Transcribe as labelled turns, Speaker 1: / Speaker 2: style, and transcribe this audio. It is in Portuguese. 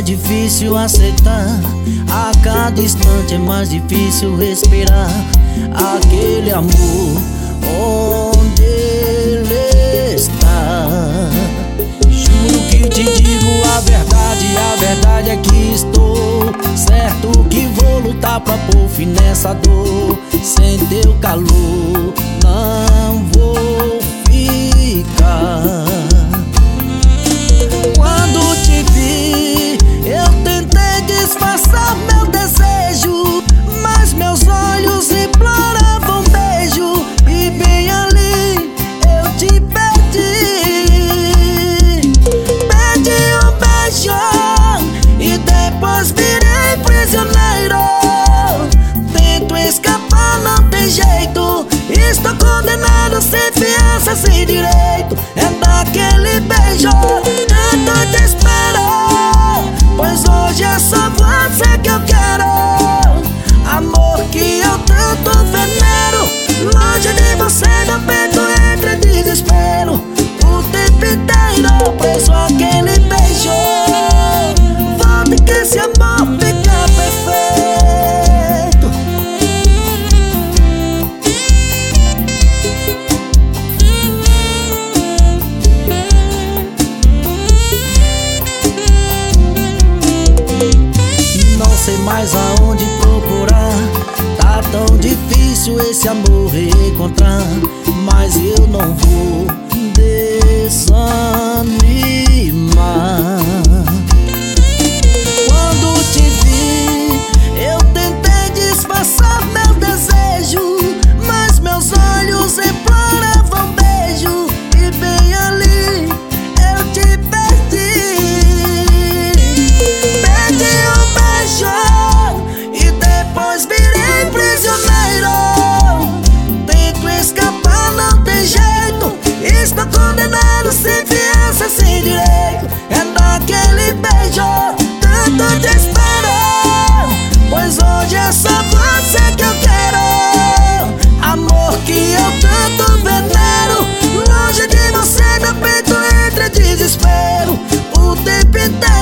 Speaker 1: difícil aceitar, a cada instante é mais difícil respirar aquele amor onde ele está. Juro que te digo a verdade é que estou certo que vou lutar pra pôr fim nessa dor. Sem teu calor não vou ficar. Quando te vi, eu tentei disfarçar meu desejo, mas meus olhos imploravam beijo, e bem ali eu te perdi. Pedi um beijo e depois virei prisioneiro. Tento escapar, não tem jeito, estou condenado sem fiança, sem direito. É daquele beijo tanto te espero, pois hoje é só você que eu quero. Amor que eu tanto venero, longe de você meu peito entra em desespero. O tempo inteiro preso aquele beijo, volte que esse amor fica perfeito. Não sei mais aonde procurar, tá tão difícil esse amor reencontrar, mas eu não vou desanimar. Quando te vi, eu tentei disfarçar meu desejo, mas meus olhos imploravam beijo, e bem ali eu te perdi. Pedi um beijo e depois virei prisioneiro. Tento escapar, não tem jeito, estou condenado sem fiança, sem direito. É daquele beijo tanto te espero, pois hoje é só você que eu quero. Amor que eu tanto venero, longe de você meu peito entra em desespero. O tempo inteiro